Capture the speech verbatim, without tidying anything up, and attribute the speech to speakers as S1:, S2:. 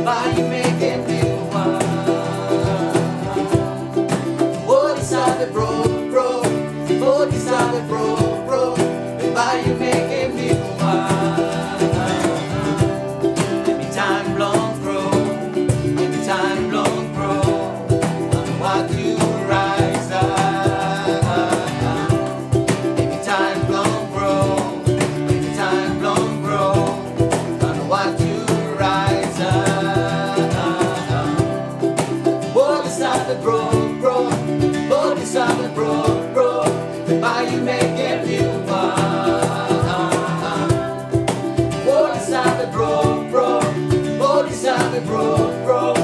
S1: Why you making me wild? What is that, bro, bro? What is that, bro, bro? Why you making me wild? Every time long grow, every time long grow, on what you rise up. Every time long grow, every time long grow, on what you rise up. Bodhisattva bro, bro, Bodhisattva bro, bro, why you making me wild? Bodhisattva bro, bro, Bodhisattva bro, bro.